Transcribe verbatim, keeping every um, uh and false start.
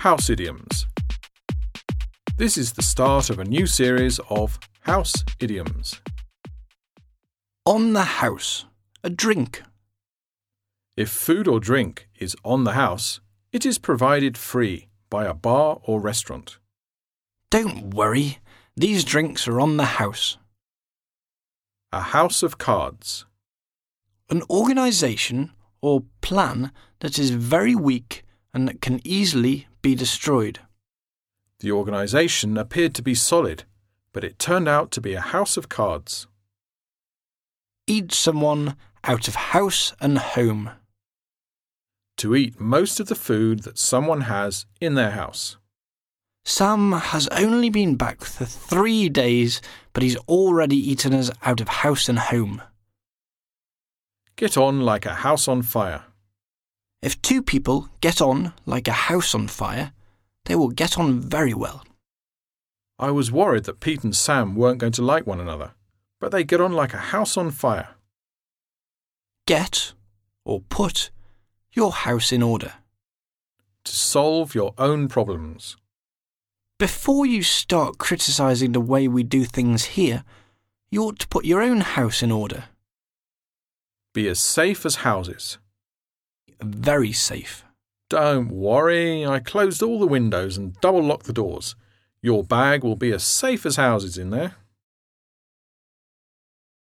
House Idioms. This is the start of a new series of House Idioms. On the house. A drink. If food or drink is on the house, it is provided free by a bar or restaurant. Don't worry, these drinks are on the house. A house of cards. An organisation or plan that is very weak and that can easily be destroyed. The organisation appeared to be solid, but it turned out to be a house of cards. Eat someone out of house and home. To eat most of the food that someone has in their house. Sam has only been back for three days, but he's already eaten us out of house and home. Get on like a house on fire. If two people get on like a house on fire, they will get on very well. I was worried that Pete and Sam weren't going to like one another, but they get on like a house on fire. Get, or put, your house in order. To solve your own problems. Before you start criticising the way we do things here, you ought to put your own house in order. Be as safe as houses. Very safe. Don't worry, I closed all the windows and double-locked the doors. Your bag will be as safe as houses in there.